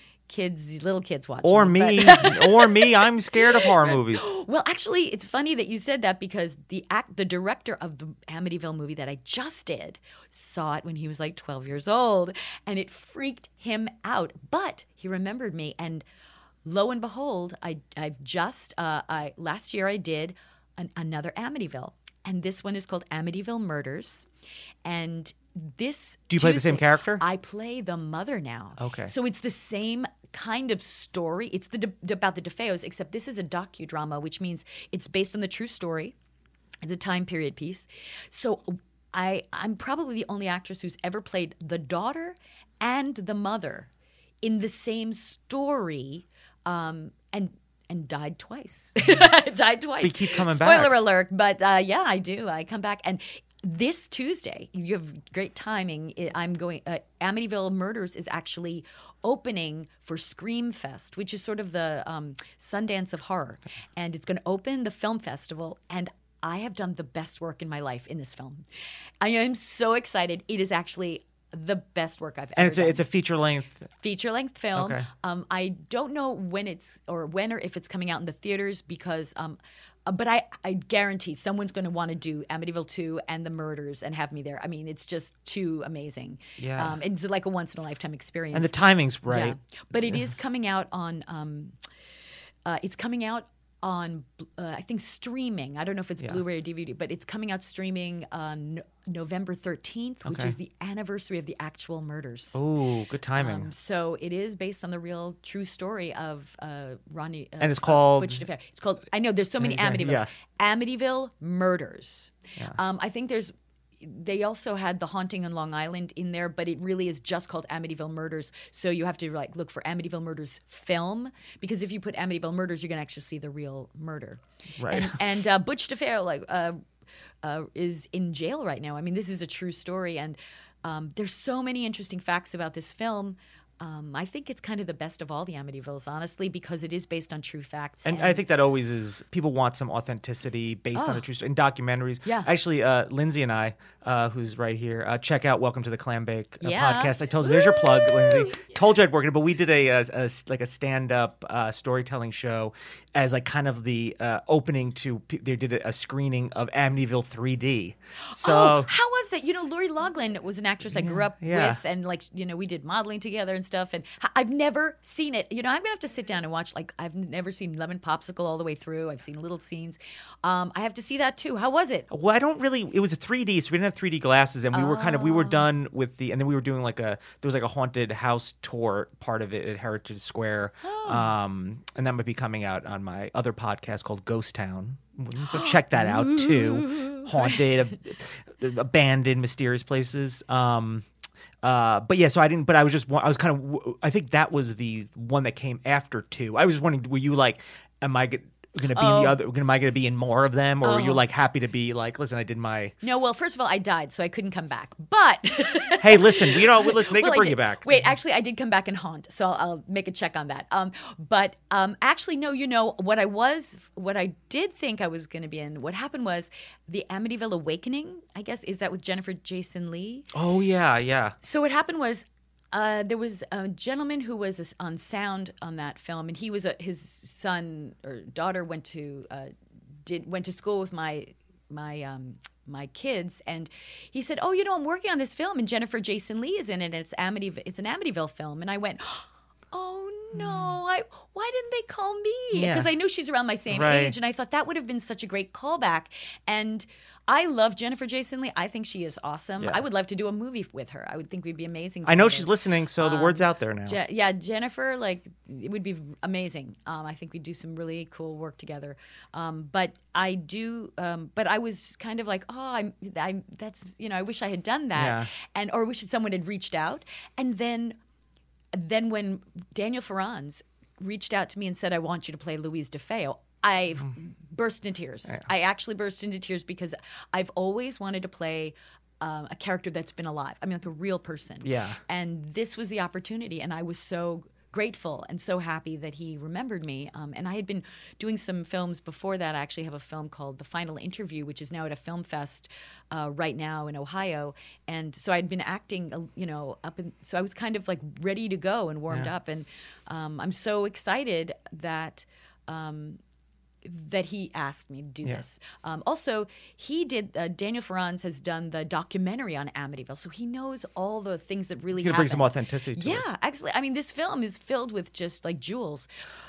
kids, little kids watching. Or it, me, but- or me. I'm scared of horror movies. Well, actually, it's funny that you said that because the act, the director of the Amityville movie that I just did saw it when he was like twelve years old, and it freaked him out. But he remembered me, and lo and behold, I I've just uh, I last year I did an, another Amityville, and this one is called Amityville Murders, and this Do you play the same Tuesday, character? I play the mother now. Okay. So it's the same kind of story. It's the de- about the DeFeos, except this is a docudrama, which means it's based on the true story. It's a time period piece. So I, I'm probably the only actress who's ever played the daughter and the mother in the same story, um, and and died twice. died twice. But you keep coming Spoiler back. alert, but uh, yeah, I do. I come back, and this Tuesday, you have great timing. I- I'm going. Uh, Amityville Murders is actually opening for Scream Fest, which is sort of the um, Sundance of horror, and it's going to open the film festival. And I have done the best work in my life in this film. I am so excited. It is actually the best work I've ever And it's done. a, it's a feature length. Feature length film. Okay. Um, I don't know when it's or when or if it's coming out in the theaters because, um, uh, but I, I guarantee someone's going to want to do Amityville two and the murders and have me there. I mean, it's just too amazing. Yeah. Um, it's like a once in a lifetime experience. And the timing's right. Yeah. But it is coming out on. Um, uh, it's coming out on uh, I think streaming. I don't know if it's Blu-ray or D V D, but it's coming out streaming on November thirteenth, which Okay. is the anniversary of the actual murders. Ooh, good timing. Um, so it is based on the real true story of uh, Ronnie. Uh, And it's uh, called- Butch DeFeo. It's called. I know there's so many Exactly, Amityvilles. yeah. Amityville Murders. Um, I think there's. They also had The Haunting on Long Island in there, but it really is just called Amityville Murders. So you have to like look for Amityville Murders film because if you put Amityville Murders, you're gonna actually see the real murder. Right. And, and uh, Butch DeFeo like uh, uh, is in jail right now. I mean, this is a true story, and um, there's so many interesting facts about this film. Um, I think it's kind of the best of all the Amityvilles, honestly, because it is based on true facts. And I think that always is. People want some authenticity based on Oh. a true story. In documentaries. Yeah. Actually, uh, Lindsay and I, uh, who's right here, uh, check out Welcome to the Clam Bake uh, Yeah. podcast. I told you, there's your plug, Lindsay. Told you I'd work it, but we did a, a, a like a stand up uh, storytelling show as like kind of the uh, opening to. They did a screening of Amityville three D. So Oh, how was that? You know, Lori Loughlin was an actress I grew up yeah. with, and like, you know, we did modeling together and stuff. And h- I've never seen it. You know, I'm gonna have to sit down and watch. Like, I've never seen Lemon Popsicle all the way through. I've seen little scenes. Um, I have to see that too. How was it? Well, I don't really. It was a three D, so we didn't have three D glasses, and we were kind of we Oh. were done with the, and then we were doing like a there was like a haunted house tour part of it at Heritage Square, Oh. um, and that might be coming out on my other podcast called Ghost Town. So check that out too. Haunted, ab- abandoned, mysterious places. Um, uh, but yeah, so I didn't. But I was just. I was kind of. I think that was the one that came after two. I was just wondering, were you like, am I? Going to be in the Oh. other? Am I going to be in more of them, or were you Oh. like happy to be like, listen, I did my. No, well, first of all, I died, so I couldn't come back. But Hey, listen, you know, listen, they Well, can I bring did. you back. Wait, actually, I did come back and haunt, so I'll, I'll make a check on that. Um, but um, actually, no, you know what I was, what I did think I was going to be in. What happened was the Amityville Awakening. I guess is that with Jennifer Jason Leigh. Oh yeah, yeah. So what happened was. Uh, there was a gentleman who was a- on sound on that film, and he was a, his son or daughter went to uh, did went to school with my my um, my kids, and he said, "Oh, you know, I'm working on this film, and Jennifer Jason Leigh is in it. And it's Amityville. It's an Amityville film." And I went, "Oh no, I why didn't they call me? Yeah. Because I knew she's around my same Right. age, and I thought that would have been such a great callback. And I love Jennifer Jason Leigh. I think she is awesome. Yeah. I would love to do a movie with her. I would think we'd be amazing. I know together. she's listening, so the Um, word's out there now. Je- yeah, Jennifer, like it would be amazing. Um, I think we'd do some really cool work together. Um, but I do. Um, but I was kind of like, oh, I'm. I that's you know, I wish I had done that, Yeah. and or wish someone had reached out. And then, then when Daniel Farrands reached out to me and said, I want you to play Louise DeFeo, I burst into tears. I actually burst into tears because I've always wanted to play um, a character that's been alive. I mean, like a real person. Yeah. And this was the opportunity, and I was so grateful and so happy that he remembered me. Um, and I had been doing some films before that. I actually have a film called The Final Interview, which is now at a film fest uh, right now in Ohio. And so I'd been acting, uh, you know, up in, so I was kind of like ready to go and warmed Yeah. up. And um, I'm so excited that. Um, that he asked me to do Yeah. this. Um, also, he did. Uh, Daniel Farrands has done the documentary on Amityville, so he knows all the things that really He's gonna bring some happened. authenticity to it. Yeah, actually, I mean, this film is filled with just like jewels.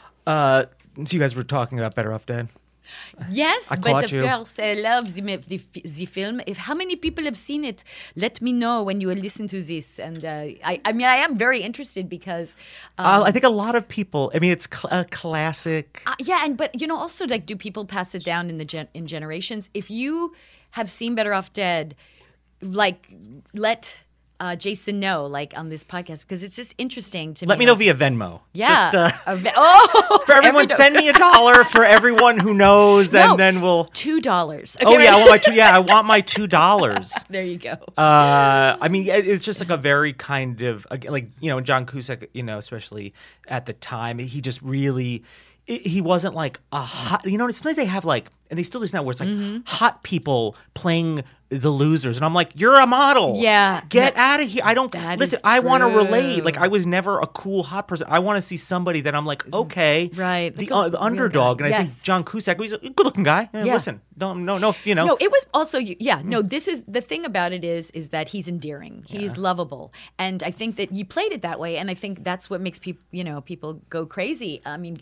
Uh, so you guys were talking about Better Off Dead. Yes, I but caught of you. course, I love the, the, the film. If how many people have seen it, let me know when you listen to this. And uh, I, I mean, I am very interested because. Um, Uh, I think a lot of people. I mean, it's cl- a classic. Uh, yeah, and but you know, also like, do people pass it down in the gen- in generations? If you have seen Better Off Dead, like let uh, Jason know, like on this podcast, because it's just interesting to Let me me. know like- via Venmo. Yeah. Just, uh, A ve- oh, for everyone, send me a dollar for everyone who knows, No, and then we'll. two dollars. Oh yeah, I want my two. Yeah, I want my two dollars. There you go. Uh, I mean, it- it's just like a very kind of again, like you know, John Cusack, you know, especially at the time, he just really. i- He wasn't like a hot, you know. Sometimes they have like, and they still do this now, where it's like Mm-hmm. hot people playing the losers, and I'm like, you're a model. Yeah. get No, out of here. I don't that listen. is I want to relate. true. Like I was never a cool hot person. I want to see somebody that I'm like, okay, Right. the, Like a uh, the real underdog, guy. and I Yes. think John Cusack, he's a good-looking guy. Uh, Yeah. Listen, don't, no, no, you know, No, it was also yeah. No, this is the thing about it is is that he's endearing. He's lovable, and I think that you played it that way, and I think that's what makes people you know people go crazy. I mean,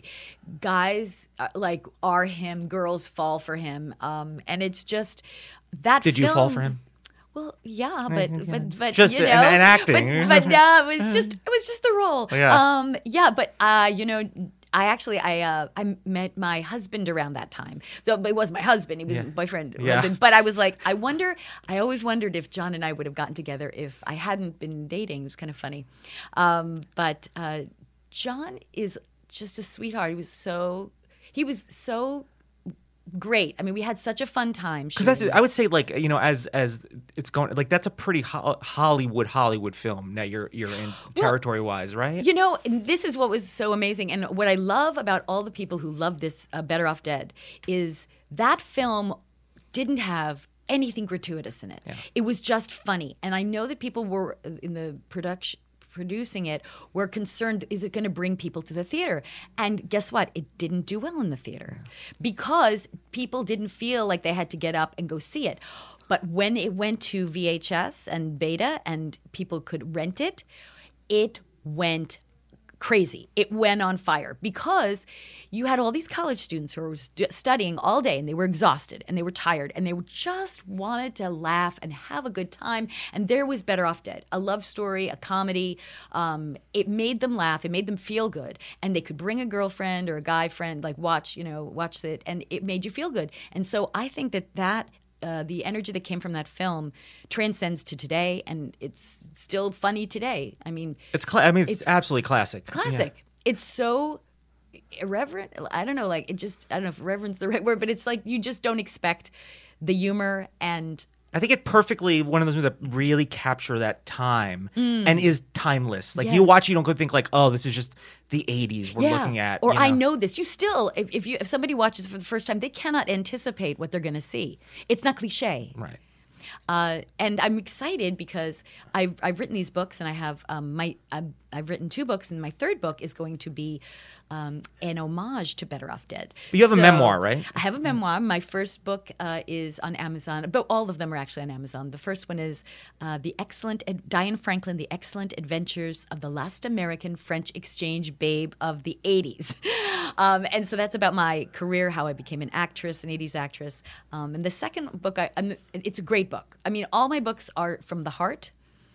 guys uh, like are him, girls fall for him, um, and it's just that. Did you fall film- for him? Well, yeah, but but but Just you in- know, in acting. But, but no, it was just it was just the role. Yeah. Um, yeah, but uh, you know. I actually I uh, I met my husband around that time. So it was my husband. He was Yeah. my boyfriend. Yeah. But, but I was like, I wonder. I always wondered if John and I would have gotten together if I hadn't been dating. It was kind of funny. Um, but uh, John is just a sweetheart. He was so he was so great. I mean, we had such a fun time. Because that's, shooting. I would say, like you know, as as it's going, like that's a pretty ho- Hollywood Hollywood film. Now you're you're in territory wise, right? You know, and this is what was so amazing. And what I love about all the people who love this uh, Better Off Dead is that film didn't have anything gratuitous in it. It was just funny. And I know that people were uh, in the production producing it were concerned, is it going to bring people to the theater? And guess what? It didn't do well in the theater because people didn't feel like they had to get up and go see it. But when it went to V H S and beta and people could rent it, it went crazy. It went on fire because you had all these college students who were st- studying all day and they were exhausted and they were tired and they were just wanted to laugh and have a good time. And there was Better Off Dead, a love story, a comedy. Um, it made them laugh. It made them feel good. And they could bring a girlfriend or a guy friend, like watch, you know, watch it, and it made you feel good. And so I think that that Uh, the energy that came from that film transcends to today, and it's still funny today. I mean, It's cla- I mean, it's, It's absolutely classic. classic. It's so irreverent. I don't know, like it just, I don't know if irreverent's the right word, but it's like you just don't expect the humor and. I think it perfectly one of those movies that really capture that time and is timeless. Like you Yes. watch, you don't go think like, oh, this is just the eighties we're looking at. Or you I know this. You still, if, if you if somebody watches for the first time, they cannot anticipate what they're going to see. It's not cliche. Right. Uh, and I'm excited because I've, I've written these books and I have um, my uh, I've written two books, and my third book is going to be um, an homage to Better Off Dead. But you have a So, memoir, right? I have a memoir. My first book uh, is on Amazon, but all of them are actually on Amazon. The first one is uh, the excellent Ad- Diane Franklin, The Excellent Adventures of the Last American French Exchange Babe of the eighties. Um, and so that's about my career, how I became an actress, an eighties actress. Um, and the second book, I, and it's a great book. I mean, all my books are from the heart,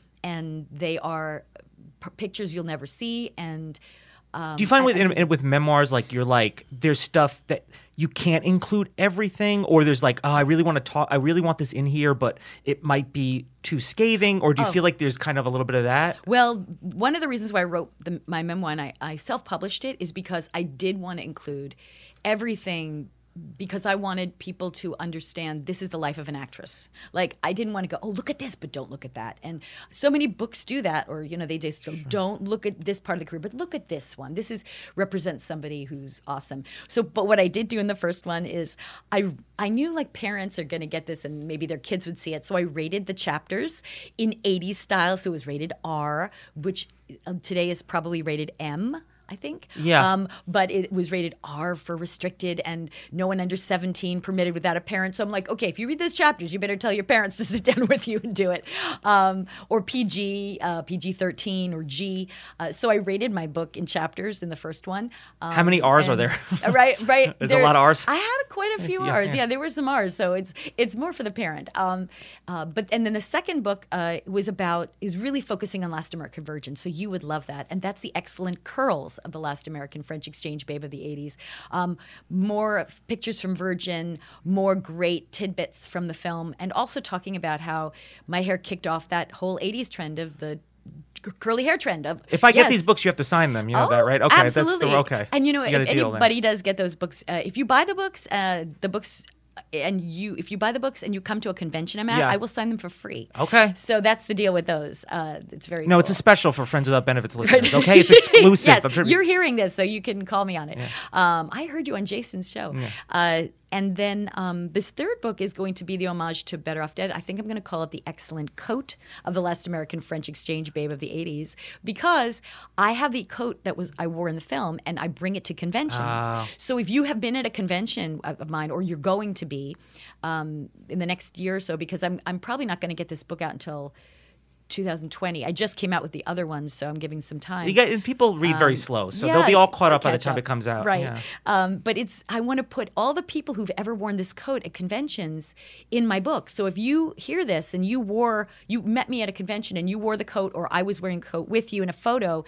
and they are p- pictures you'll never see, and Um, Do you find I- with I in, do- in- with memoirs like you're like there's stuff that you can't include everything, or there's like oh I really want to talk I really want this in here, but it might be too scathing, or do you Oh. feel like there's kind of a little bit of that? Well, one of the reasons why I wrote the, my memoir and I, I self-published it is because I did want to include everything, because I wanted people to understand this is the life of an actress. Like, I didn't want to go, oh, look at this, but don't look at that. And so many books do that, or, you know, they just go, don't look at this part of the career, but look at this one. This is represents somebody who's awesome. So, but what I did do in the first one is I I knew like parents are going to get this and maybe their kids would see it. So I rated the chapters in eighties style. So it was rated R, which uh, today is probably rated M. I think. Yeah. Um, but it was rated R for restricted, and no one under seventeen permitted without a parent. So I'm like, okay, if you read those chapters, you better tell your parents to sit down with you and do it. Um, or P G, uh, P G thirteen or G. Uh, so I rated my book in chapters in the first one. Um, How many R's are and- there? Uh, right, right. There's a There- lot of R's? I had quite a few Yeah, R's. yeah. Yeah, there were some R's. So it's it's more for the parent. Um, uh, but and then the second book uh, was about is really focusing on Last American Virgin. So you would love that, and that's the excellent curls of the Last American French exchange babe of the eighties. Um, more pictures from Virgin, more great tidbits from the film, and also talking about how my hair kicked off that whole eighties trend of the c- curly hair trend of If I get yes. these books, you have to sign them. You know Oh, that, right? Okay, absolutely. that's the okay. And you know, got if a deal then. anybody does get those books, uh, if you buy the books, uh, the books, and you, if you buy the books and you come to a convention I'm at, Yeah. I will sign them for free. Okay. So that's the deal with those. Uh, it's very No, cool. it's a special for Friends Without Benefits listeners. Okay, it's exclusive. Yes, I'm sure- you're hearing this, so you can call me on it. Um, I heard you on Jason's show. Uh, and then um, this third book is going to be the homage to Better Off Dead. I think I'm going to call it The Excellent Coat of the Last American French Exchange Babe of the eighties, because I have the coat that was I wore in the film, and I bring it to conventions. Ah. So if you have been at a convention of of mine, or you're going to be um, in the next year or so, because I'm I'm probably not going to get this book out until two thousand twenty. I just came out with the other ones, so I'm giving some time. You get, and people read very slow, so they'll Yeah, be all caught they'll up by the catch time up. it comes out. Right. Yeah. Um, but it's I want to put all the people who've ever worn this coat at conventions in my book. So if you hear this and you wore, you met me at a convention and you wore the coat, or I was wearing the coat with you in a photo,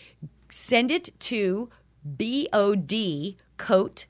send it to B O D coat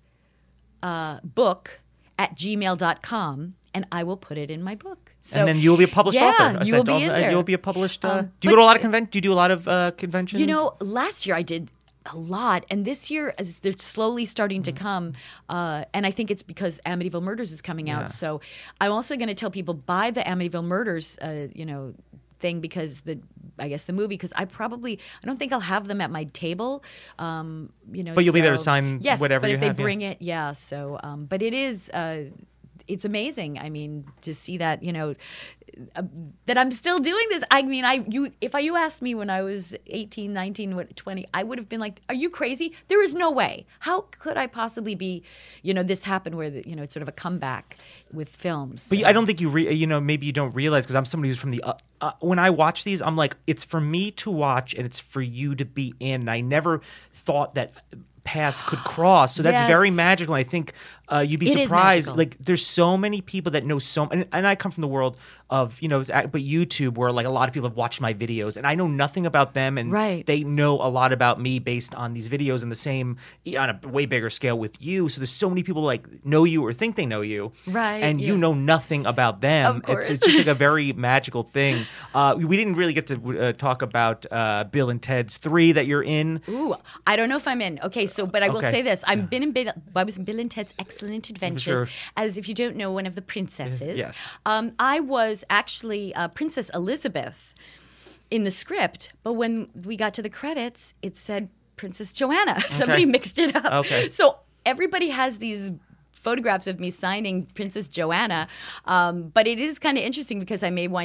uh, book at gmail dot com, and I will put it in my book. So, and then you will be a published yeah, author. you will be in Uh, there. You'll be a published. Uh, Um, do you but- go to a lot of conventions? Do you do a lot of uh, conventions? You know, last year I did a lot, and this year as they're slowly starting to come. Uh, and I think it's because Amityville Murders is coming out. Yeah. So I'm also going to tell people buy the Amityville Murders, uh, you know, thing, because the I guess the movie, because I probably I don't think I'll have them at my table. Um, you know, But you'll be there to so- sign yes, whatever but you if have, they yeah. bring it, yeah. So, um, but it is. Uh, it's amazing. I mean, to see that, you know, uh, that I'm still doing this. I mean, I you if I, you asked me when I was eighteen, nineteen, what, twenty, I would have been like, are you crazy? There is no way. How could I possibly be, you know, this happened where, the, you know, it's sort of a comeback with films. But you- So- I don't think you, re- you know, maybe you don't realize, because I'm somebody who's from the. Uh, uh, when I watch these, I'm like, it's for me to watch, and it's for you to be in. And I never thought that paths could cross. So that's Yes. very magical. And I think uh, you'd be It is surprised. magical. Like, there's so many people that know so. And, and I come from the world of, you know, but YouTube, where like a lot of people have watched my videos, and I know nothing about them, and Right. they know a lot about me based on these videos, and the same on a way bigger scale with you. So there's so many people like know you or think they know you, Right, And you yeah. know nothing about them. Of course. It's, it's just like a very magical thing. Uh, we didn't really get to uh, talk about uh, Bill and Ted's three that you're in. Ooh, I don't know if I'm in. Okay, so but I will Okay. say this: I've been in. Bill, I was in Bill and Ted's Excellent Adventures, Sure. as if you don't know, one of the princesses. Yes. Um, I was actually uh, Princess Elizabeth in the script, but when we got to the credits, it said Princess Joanna. Somebody mixed it up. Okay. So everybody has these photographs of me signing Princess Joanna, um, but it is kind of interesting because I may wind up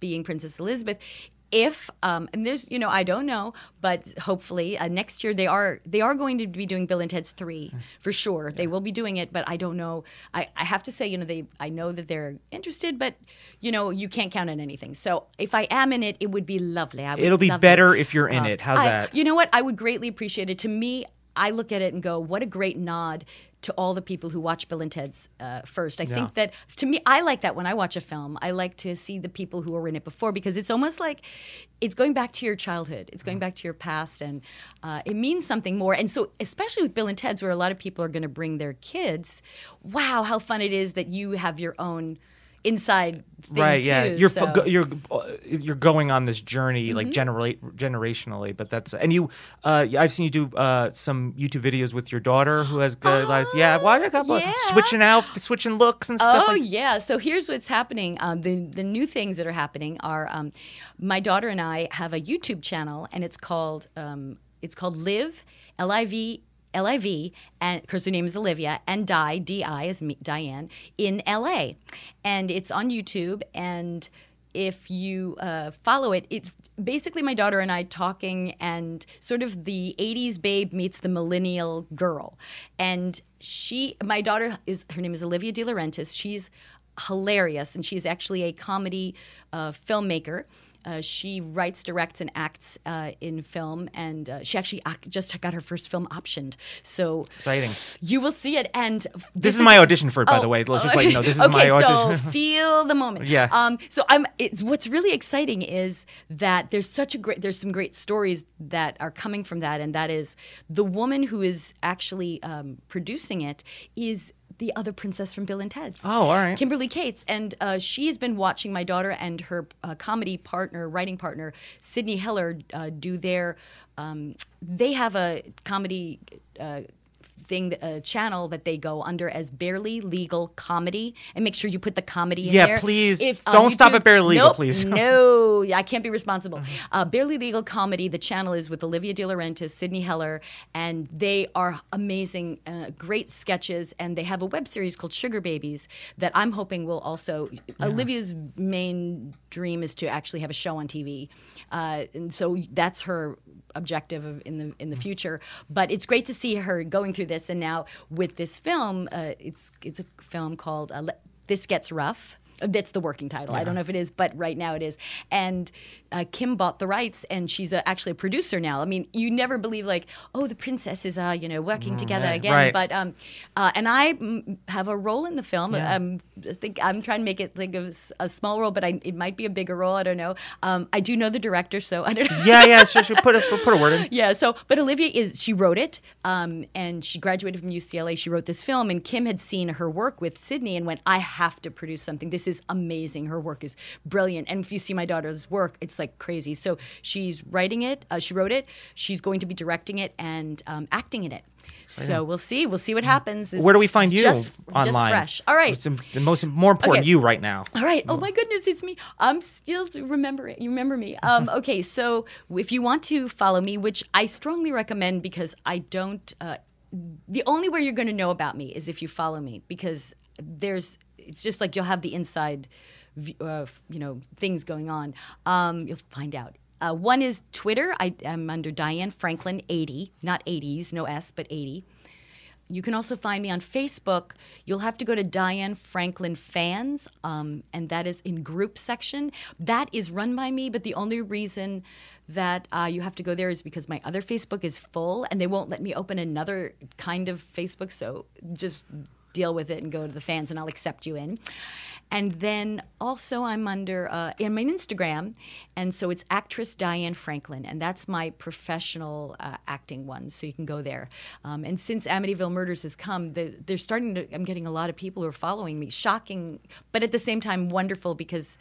being Princess Elizabeth. If um, and there's you know I don't know, but hopefully uh, next year they are they are going to be doing Bill and Ted's three for sure. Yeah. They will be doing it, but I don't know. I, I have to say you know they I know that they're interested, but you know you can't count on anything. So if I am in it, it would be lovely. I would It'll be love better it. if you're in Uh, it. How's I, that? You know what? I would greatly appreciate it. To me, I look at it and go, what a great nod to all the people who watch Bill and Ted's uh, first. I Yeah. think that, to me, I like that when I watch a film. I like to see the people who were in it before because it's almost like it's going back to your childhood. It's going back to your past, and uh, it means something more. And so, especially with Bill and Ted's, where a lot of people are going to bring their kids, wow, how fun it is that you have your own inside thing Right, too. yeah, you're so. f- go- you're uh, you're going on this journey Mm-hmm. like generate generationally, but that's and you. Uh, I've seen you do uh, some YouTube videos with your daughter who has uh, Oh, yeah, why a couple yeah. switching out, switching looks and stuff. Oh like- yeah. So here's what's happening. Um, the the new things that are happening are um, my daughter and I have a YouTube channel, and it's called um, it's called Live L I V. L I V, and because her name is Olivia, and Di, D I is me, Diane, in L A. And it's on YouTube, and if you uh, follow it, it's basically my daughter and I talking and sort of the eighties babe meets the millennial girl. And she, my daughter, is her name is Olivia De Laurentiis. She's hilarious, and she's actually a comedy uh, filmmaker. Uh, she writes, directs, and acts uh, in film, and uh, she actually ac- just got her first film optioned. So Exciting. you will see it. And this, This is my audition for it, by the way. Let's just let you know. This is okay, my audition. so feel the moment. Yeah. Um. So I'm. It's what's really exciting is that there's such a great. There's some great stories that are coming from that, and that is the woman who is actually um, producing it is the other princess from Bill and Ted's. Oh, all right. Kimberly Cates. And uh, she's been watching my daughter and her uh, comedy partner, writing partner, Sydney Heller, uh, do their, um, they have a comedy uh, thing, a channel that they go under as Barely Legal Comedy. And make sure you put the comedy in Yeah, there. please. If, uh, Don't stop YouTube- at Barely Legal, Nope, please. no, I can't be responsible. Uh, Barely Legal Comedy, the channel is with Olivia De Laurentiis, Sydney Heller, and they are amazing, uh, great sketches, and they have a web series called Sugar Babies that I'm hoping will also, Olivia's main dream is to actually have a show on T V. Uh, and so that's her objective of, in the in the future. But it's great to see her going through this, and now with this film, uh, it's it's a film called uh, Le- This Gets Rough. That's the working title. I don't know if it is, but right now it is. And uh, Kim bought the rights, and she's a, actually a producer now. I mean, you never believe like, oh, the princesses are you know working together right, again. right. But um, uh, and I mm, have a role in the film. Yeah. Um, I think I'm trying to make it like a, s- a small role, but I, it might be a bigger role. I don't know. Um, I do know the director, so I don't know. yeah, yeah. Sure, sure. Put a put a word in. Yeah, so, but Olivia is, she wrote it, um, and she graduated from U C L A. She wrote this film, and Kim had seen her work with Sydney and went, I have to produce something. This is amazing. Her work is brilliant. And if you see my daughter's work, it's like crazy. So she's writing it, uh, she wrote it, she's going to be directing it and um, acting in it. So we'll see. We'll see what happens. It's- Where do we find it's you just, online? Just fresh. All right. It's the most more important Okay. you right now. All right. Oh my goodness, it's me. I'm still remembering. You remember me? Um, okay, so if you want to follow me, which I strongly recommend because I don't. Uh, the only way you're going to know about me is if you follow me because there's. It's just like you'll have the inside, v- uh, you know, things going on. Um, you'll find out. Uh, one is Twitter. I am under Diane Franklin eighty, not eighties, no S, but eighty. You can also find me on Facebook. You'll have to go to Diane Franklin Fans, um, and that is in group section. That is run by me, but the only reason that uh, you have to go there is because my other Facebook is full, and they won't let me open another kind of Facebook, so just deal with it and go to the fans, and I'll accept you in. And then also I'm under uh, in my Instagram, and so it's actress Diane Franklin, and that's my professional uh, acting one. So you can go there. Um, and since Amityville Murders has come, the, they're starting to. I'm getting a lot of people who are following me. Shocking, but at the same time wonderful because.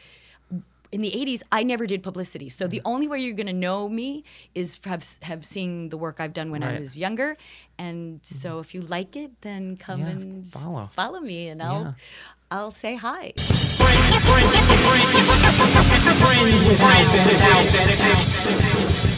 In the eighties, I never did publicity. So the only way you're going to know me is have have seen the work I've done when I Right. was younger. And so if you like it, then come Yeah, and s- follow. follow me, and I'll Yeah. I'll say hi. Friends, friends, friends, friends without benefits.